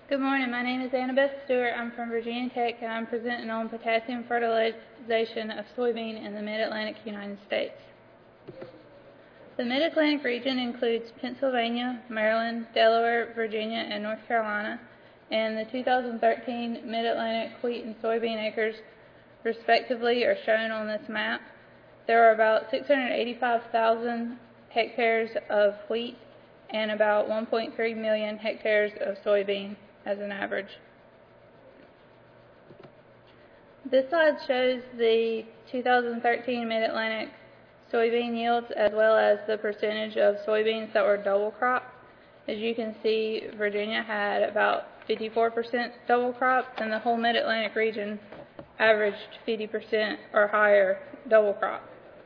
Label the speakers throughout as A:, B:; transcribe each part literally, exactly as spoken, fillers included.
A: Good morning. My name is Annabeth Stewart. I'm from Virginia Tech, and I'm presenting on potassium fertilization of soybean in the Mid-Atlantic United States. The Mid-Atlantic region includes Pennsylvania, Maryland, Delaware, Virginia, and North Carolina, and the two thousand thirteen Mid-Atlantic wheat and soybean acres, respectively, are shown on this map. There are about six hundred eighty-five thousand hectares of wheat and about one point three million hectares of soybean as an average. This slide shows the two thousand thirteen Mid-Atlantic soybean yields as well as the percentage of soybeans that were double crop. As you can see, Virginia had about fifty-four percent double crop, and the whole Mid-Atlantic region averaged fifty percent or higher double crop.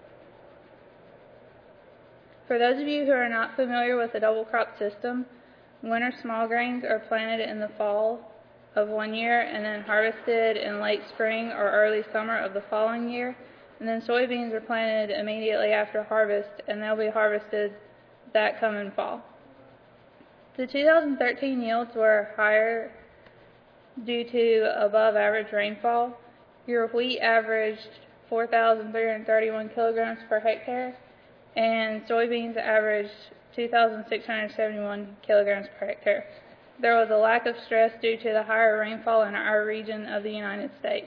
A: For those of you who are not familiar with the double crop system, winter small grains are planted in the fall of one year and then harvested in late spring or early summer of the following year, and then soybeans are planted immediately after harvest, and they'll be harvested that coming fall. The two thousand thirteen yields were higher due to above average rainfall. Your wheat averaged four thousand three hundred thirty-one kilograms per hectare, and soybeans averaged two thousand six hundred seventy-one kilograms per hectare. There was a lack of stress due to the higher rainfall in our region of the United States.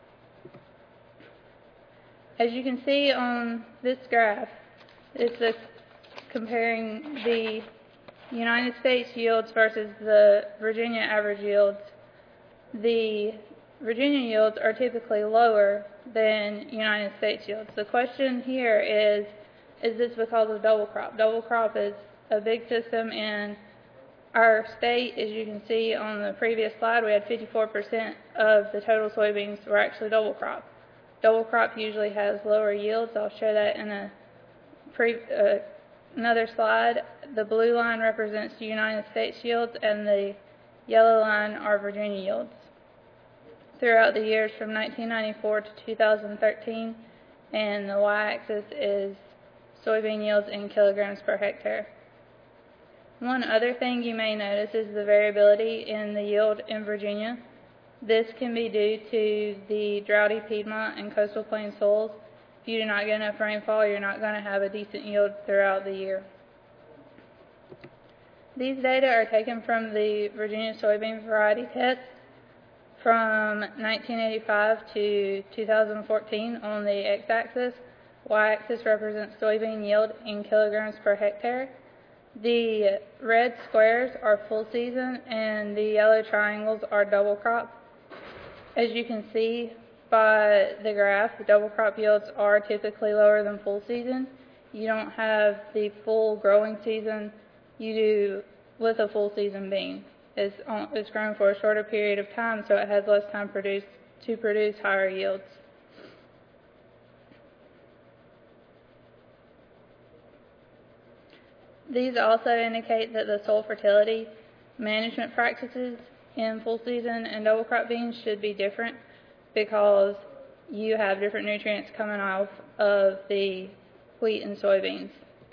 A: As you can see on this graph, it's a, comparing the United States yields versus the Virginia average yields. The Virginia yields are typically lower than United States yields. The question here is, is this because of double crop? Double crop is a big system in our state. As you can see on the previous slide, we had fifty-four percent of the total soybeans were actually double crop. Double crop usually has lower yields. I'll show that in a pre, uh, another slide. The blue line represents the United States yields, and the yellow line are Virginia yields throughout the years from nineteen ninety-four to two thousand thirteen, and the y-axis is soybean yields in kilograms per hectare. One other thing you may notice is the variability in the yield in Virginia. This can be due to the droughty Piedmont and coastal plain soils. If you do not get enough rainfall, you're not going to have a decent yield throughout the year. These data are taken from the Virginia soybean variety test from nineteen eighty-five to two thousand fourteen on the x-axis. Y-axis represents soybean yield in kilograms per hectare. The red squares are full season and the yellow triangles are double crop. As you can see by the graph, the double crop yields are typically lower than full season. You don't have the full growing season you do with a full season bean. It's, it's grown for a shorter period of time, so it has less time produce, to produce higher yields. These also indicate that the soil fertility management practices in full season and double crop beans should be different because you have different nutrients coming off of the wheat and soybeans.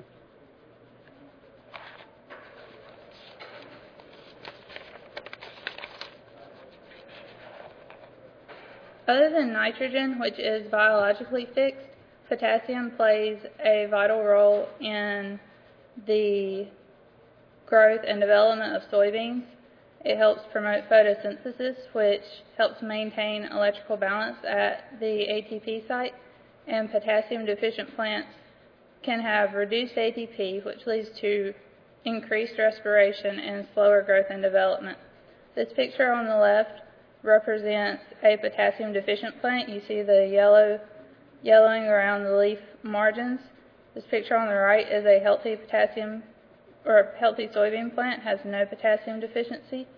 A: Other than nitrogen, which is biologically fixed, potassium plays a vital role in the growth and development of soybeans. It helps promote photosynthesis, which helps maintain electrical balance at the A T P site, and potassium deficient plants can have reduced A T P, which leads to increased respiration and slower growth and development. This picture on the left represents a potassium deficient plant. You see the yellow yellowing around the leaf margins. This picture on the right is a healthy potassium or a healthy soybean plant, has no potassium deficiency.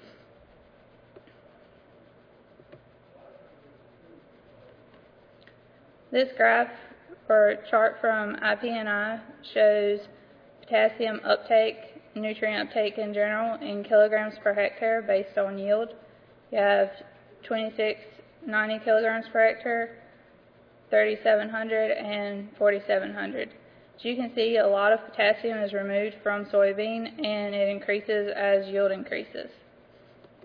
A: This graph or chart from I P N I shows potassium uptake, nutrient uptake in general, in kilograms per hectare based on yield. You have twenty-six ninety kilograms per hectare, thirty-seven hundred, and forty-seven hundred. As you can see, a lot of potassium is removed from soybean, and it increases as yield increases.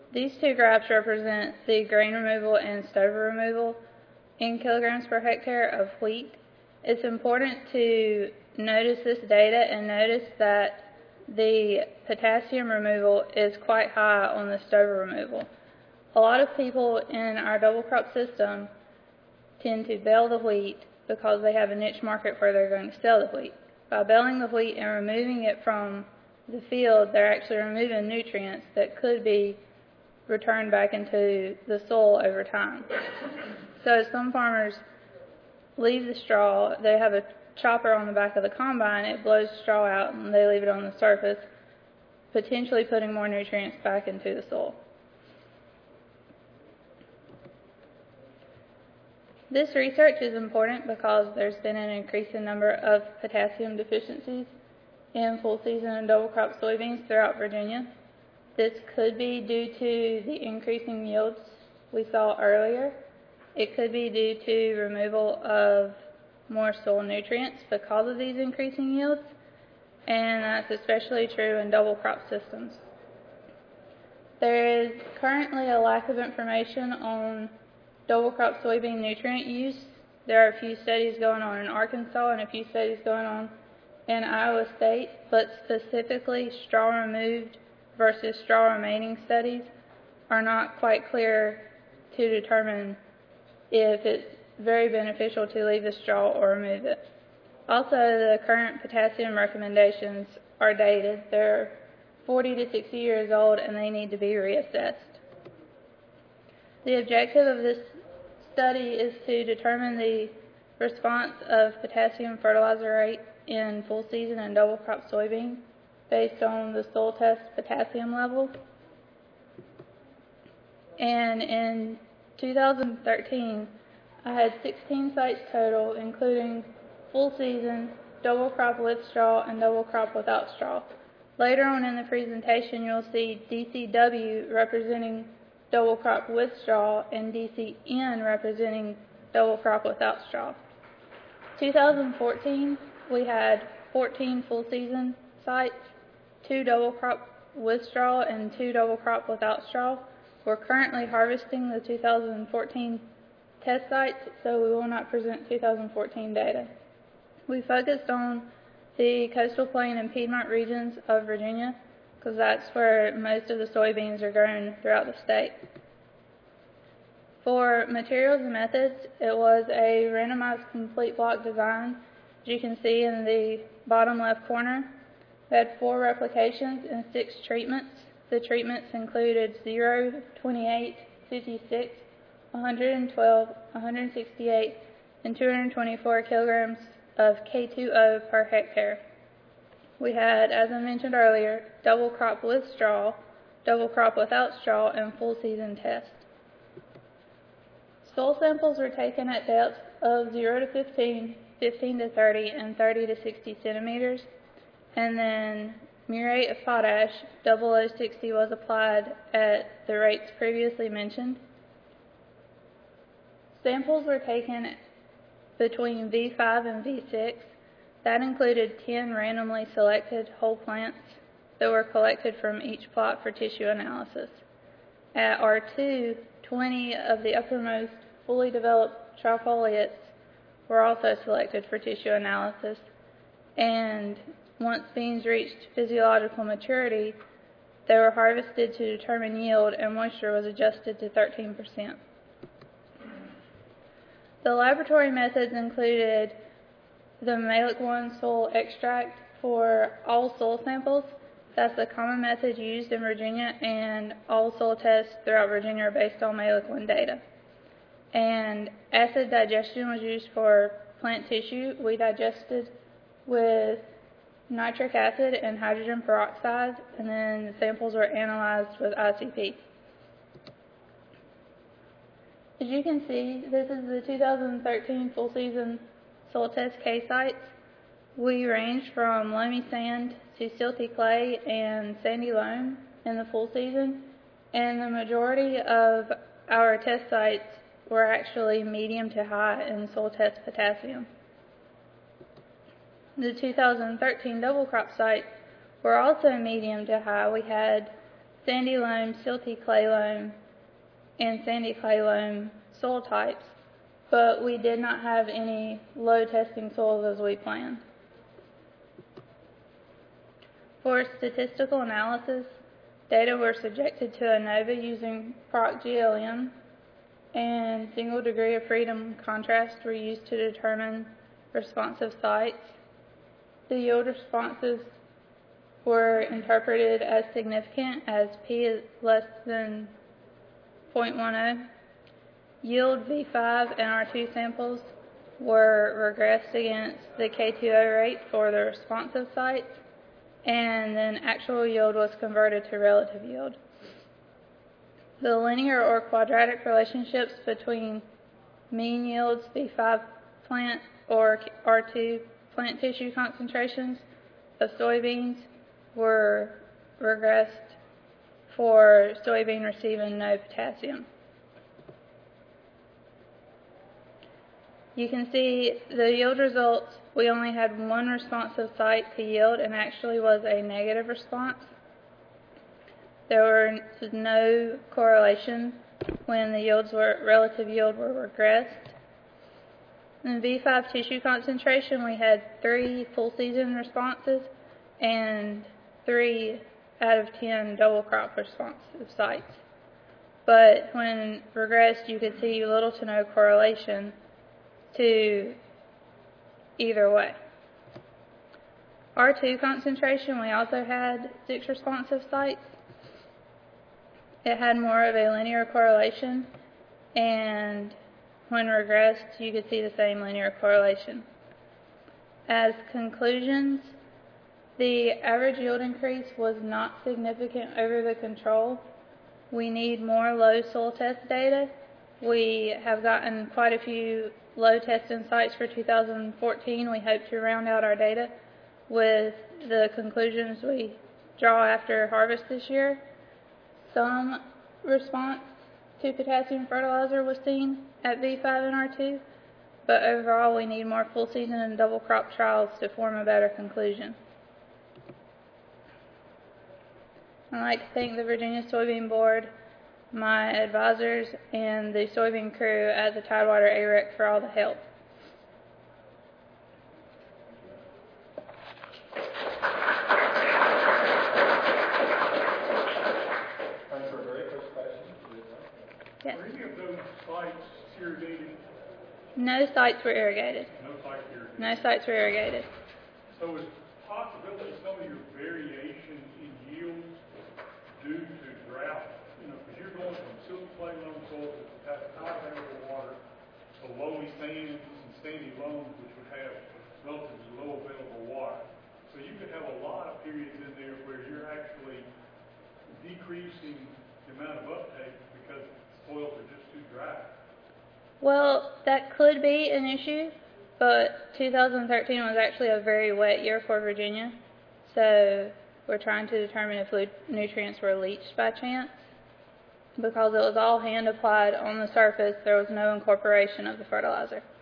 A: These two graphs represent the grain removal and stover removal in kilograms per hectare of wheat. It's important to notice this data and notice that the potassium removal is quite high on the stover removal. A lot of people in our double crop system tend to bale the wheat because they have a niche market where they're going to sell the wheat. By baling the wheat and removing it from the field, they're actually removing nutrients that could be returned back into the soil over time. So some farmers leave the straw, they have a chopper on the back of the combine, it blows straw out and they leave it on the surface, potentially putting more nutrients back into the soil. This research is important because there's been an increasing number of potassium deficiencies in full season and double crop soybeans throughout Virginia. This could be due to the increasing yields we saw earlier. It could be due to removal of more soil nutrients because of these increasing yields, and that's especially true in double crop systems. There is currently a lack of information on double crop soybean nutrient use. There are a few studies going on in Arkansas and a few studies going on in Iowa State, but specifically straw removed versus straw remaining studies are not quite clear to determine if it's very beneficial to leave the straw or remove it. Also, the current potassium recommendations are dated. They're forty to sixty years old and they need to be reassessed. The objective of this study is to determine the response of potassium fertilizer rate in full season and double crop soybean based on the soil test potassium level. And in two thousand thirteen, I had sixteen sites total, including full season, double crop with straw, and double crop without straw. Later on in the presentation, you'll see D C W representing double crop with straw and D C N representing double crop without straw. two thousand fourteen, we had fourteen full season sites, two double crop with straw and two double crop without straw. We're currently harvesting the two thousand fourteen test sites, so we will not present two thousand fourteen data. We focused on the coastal plain and Piedmont regions of Virginia because that's where most of the soybeans are grown throughout the state. For materials and methods, it was a randomized complete block design. As you can see in the bottom left corner, we had four replications and six treatments. The treatments included zero, twenty-eight, fifty-six, one hundred twelve, one hundred sixty-eight, and two hundred twenty-four kilograms of K two O per hectare. We had, as I mentioned earlier, double crop with straw, double crop without straw, and full season test. Soil samples were taken at depths of zero to fifteen, fifteen to thirty, and thirty to sixty centimeters, and then muriate of potash, double O sixty, was applied at the rates previously mentioned. Samples were taken between V five and V six. That included ten randomly selected whole plants that were collected from each plot for tissue analysis. At R two, twenty of the uppermost fully developed trifoliates were also selected for tissue analysis, and once beans reached physiological maturity, they were harvested to determine yield, and moisture was adjusted to thirteen percent. The laboratory methods included the Mehlich one soil extract for all soil samples. That's the common method used in Virginia, and all soil tests throughout Virginia are based on Mehlich one data. And acid digestion was used for plant tissue. We digested with nitric acid and hydrogen peroxide, and then the samples were analyzed with I C P. As you can see, this is the two thousand thirteen full season soil test K sites. We range from loamy sand to silty clay and sandy loam in the full season, and the majority of our test sites were actually medium to high in soil test potassium. The two thousand thirteen double crop sites were also medium to high. We had sandy loam, silty clay loam, and sandy clay loam soil types, but we did not have any low testing soils as we planned. For statistical analysis, data were subjected to ANOVA using Proc G L M, and single degree of freedom contrast were used to determine responsive sites. The yield responses were interpreted as significant as P is less than zero point one zero. Yield V five and R two samples were regressed against the K two O rate for the responsive sites, and then actual yield was converted to relative yield. The linear or quadratic relationships between mean yields, V five plant or R two plant tissue concentrations of soybeans were regressed for soybean receiving no potassium. You can see the yield results. We only had one responsive site to yield, and actually was a negative response. There was no correlation when the yields were relative yield were regressed. In V five tissue concentration, we had three full season responses and three out of ten double crop responsive sites. But when regressed, you could see little to no correlation to either way. R two concentration, we also had six responsive sites. It had more of a linear correlation, and when regressed, you could see the same linear correlation. As conclusions, the average yield increase was not significant over the control. We need more low soil test data. We have gotten quite a few low testing sites for two thousand fourteen. We hope to round out our data with the conclusions we draw after harvest this year. Some response to potassium fertilizer was seen at V five and R two, but overall we need more full season and double crop trials to form a better conclusion. I'd like to thank the Virginia Soybean Board, my advisors, and the soybean crew at the Tidewater A R E C for all the help.
B: Time for a break. First question.
A: Yes.
C: Were any of those sites irrigated?
A: No sites were irrigated.
C: No sites irrigated.
A: No sites were irrigated.
C: So is possibility some of your variation in yields due to drought? You know, because you're going from silty clay loam soils that have high available water to lowly sands and sandy loams, which would have relatively low available water. So you could have a lot of periods in there where you're actually decreasing the amount of uptake because soils are just too dry.
A: Well, that could be an issue, but two thousand thirteen was actually a very wet year for Virginia, so we're trying to determine if nutrients were leached by chance. Because it was all hand applied on the surface, there was no incorporation of the fertilizer.